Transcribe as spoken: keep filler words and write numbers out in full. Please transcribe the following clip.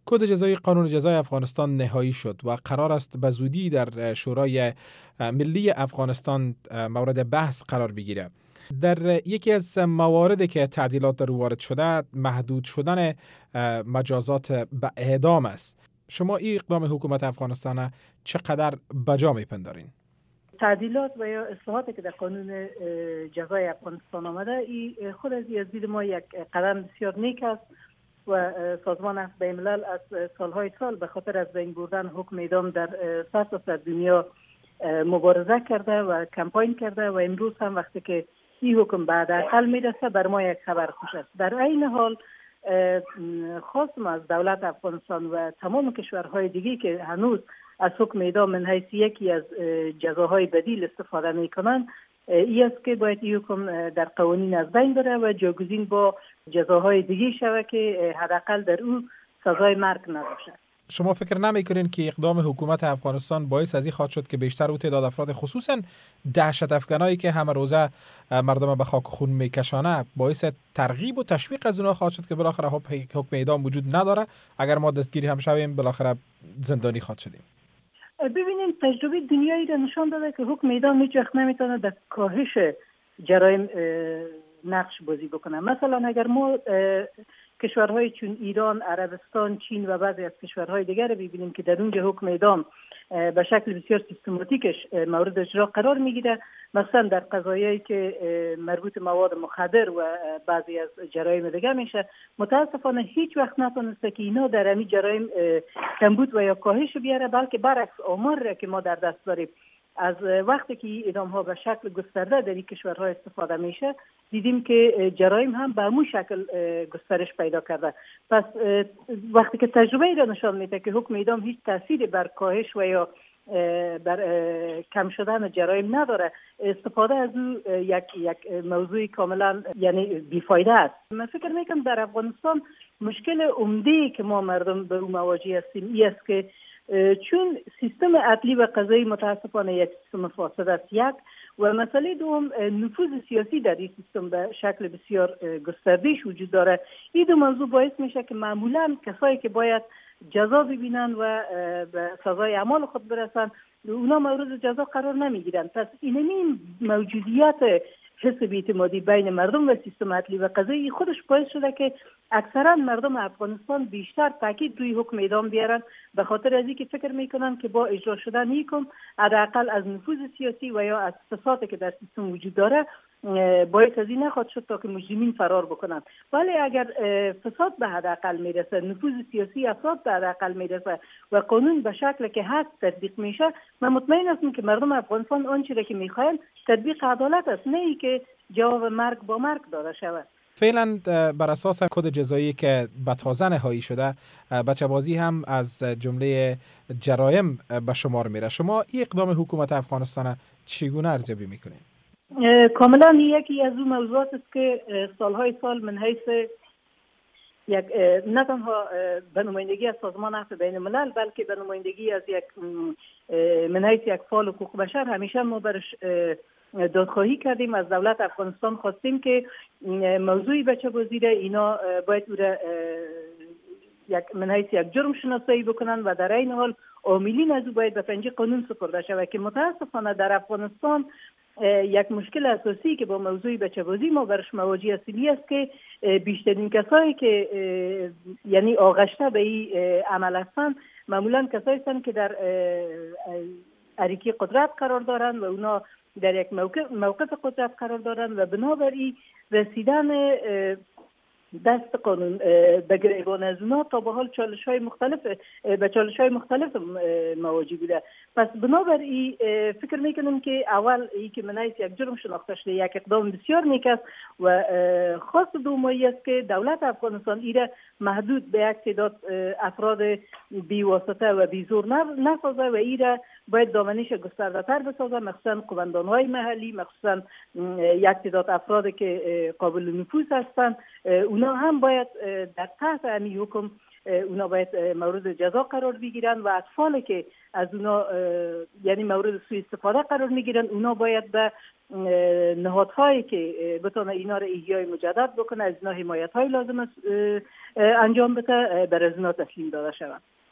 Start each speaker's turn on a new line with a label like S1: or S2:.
S1: کد جزایی قانون جزای افغانستان نهایی شد و قرار است به زودی در شورای ملی افغانستان مورد بحث قرار بگیره. در یکی از مواردی که تعدیلات در وارد شده محدود شدن مجازات به اعدام است. شما این اقدام حکومت افغانستان چقدر بجا میپندارین؟
S2: تعدیلات و یا اصلاحاتی که در قانون جزای افغانستان آمده این خود از دید ما یک قدم بسیار نیک است و سازمان عفو بین الملل از سالهای سال به خاطر از بین بردن حکم اعدام در سرتاسر دنیا مبارزه کرده و کمپاین کرده و امروز هم وقتی که این حکم بعد حداقل میرسه بر ما یک خبر خوش است. در عین حال خواستم از دولت افغانستان و تمام کشورهای دیگه که هنوز از حکم اعدام من حیث یکی از جزاهای بدیل استفاده میکنن این است که باید این حکم در قوانین از بین بره و جایگزین با جزاهای دیگه شود که حداقل در او سزای مرگ نباشه.
S1: شما فکر نمیکنین که اقدام حکومت افغانستان باعث از این خواهد شد که بیشتر او تعداد افراد خصوصا دهشت افغانایی که همه روزه مردم به خاک خون میکشانه باعث ترغیب و تشویق از اونها خواهد شد که بالاخره حکم اعدام وجود نداره، اگر ما دستگیری هم شویم بالاخره زندانی خواهد شدیم؟
S2: ببینیم تجربه دنیایی را نشان داده که حکم اعدام هیچ وقت نمیتونه در کاهش جرایم نقش بازی بکنه. مثلا اگر ما کشورهای چون ایران، عربستان، چین و بعضی از کشورهای دیگر رو ببینیم که در اونجا حکم اعدام به شکل بسیار سیستماتیکش مورد اجرا قرار میگیره، مثلا در قضایایی که مربوط مواد مخدر و بعضی از جرایم دیگه میشه، متاسفانه هیچ وقت نتونسته که اینا در همین جرایم کمبود و یا کاهش بیاره، بلکه برعکس آمار که ما در دست داریم از وقتی که اعدام ها به شکل گسترده در این کشورها استفاده میشه دیدیم که جرایم هم به همون شکل گسترش پیدا کرده. پس وقتی که تجربه ای را نشان میده که حکم اعدام هیچ تأثیری بر کاهش و یا بر کم شدن جرایم نداره، استفاده از او یک یک موضوع کاملا یعنی بیفایده است. من فکر میکنم در افغانستان مشکل عمده که ما مردم به او مواجه هستیم این است که چون سیستم عدلی و قضایی متاسفانه یک سیستم فاسد است یک و مسئله دوم نفوذ سیاسی در این سیستم به شکل بسیار گسترده‌اش وجود داره. این دو موضوع باعث میشه که معمولا کسایی که باید جزا ببینن و به سزای اعمال خود برسن اونا مورد جزا قرار نمیگیرن. پس اینمی موجودیت حس بی‌اعتمادی بین مردم و سیستم عدلی و قضایی خودش باعث شده که اکثرا مردم افغانستان بیشتر تاکید روی حکم اعدام بیارن، به خاطر از اینکه فکر میکنن که با اجرا شدن این حکم حداقل از نفوذ سیاسی و یا از فسادی که در سیستم وجود داره باعث از این نخواهد شد تا که مجرمین فرار بکنن. ولی اگر فساد به حداقل میرسه، نفوذ سیاسی افراد به حداقل میرسه و قانون به شکل که هست تطبیق میشه، من مطمئن هستم که مردم افغانستان آنچه را که میخواین تطبیق عدالت است، نه ای که جواب مرگ با مرگ داده شود.
S1: فعلا بر اساس کد جزایی که به تازه نهایی شده بچه بازی هم از جمله جرایم به شمار میره. شما این اقدام حکومت افغانستان چگونه ارزیابی میکنید؟
S2: کاملا یکی از اون موضوعات است که سالهای سال من حیث یک نه تنها به نمایندگی از سازمان عفو بین الملل بلکه به نمایندگی از یک من حیث یک فعال حقوق بشر همیشه ما برش دادخواهی کردیم. از دولت افغانستان خواستیم که موضوعی بچه بازی را اینا باید او را یک من حیث یک جرم شناسایی بکنن و در این حال عاملین از او باید به پنجه قانون سپرده شود که متاسفانه در افغانستان یک مشکل اساسی که با موضوع بچه‌بازی ما برش مواجه هستیم است که بیشترین کسایی که یعنی آغشته به این عمل هستند معمولا کسایی هستند که در اریکی قدرت قرار دارند و اونا در یک موقف موقف قدرت قرار دارند و بنابراین رسیدن دست قانون به گریبان از اونا تا به حال چالش های مختلف به چالش های مختلف مواجه بوده. پس بنابراین فکر میکنم که اول ای که من یک جرم شناخته شده یک اقدام بسیار نیک است و خاص دومی است که دولت افغانستان ایره محدود به یک تعداد افراد بی واسطه و بی زور نسازه و ایره باید دامنش گسترده تر بسازه، مخصوصا قومندان های محلی، مخصوصا یک تعداد افراد که قابل نفوذ هستند اونا هم باید در تحت همین حکم اونا باید مورد جزا قرار بگیرن و اطفالی که از اونا یعنی مورد سوء استفاده قرار میگیرن اونا باید به نهادهایی که بتونه اینا رو احیای مجدد بکنه، از اینا حمایت های لازم است انجام بده، بر از اینا تسلیم داده شوند.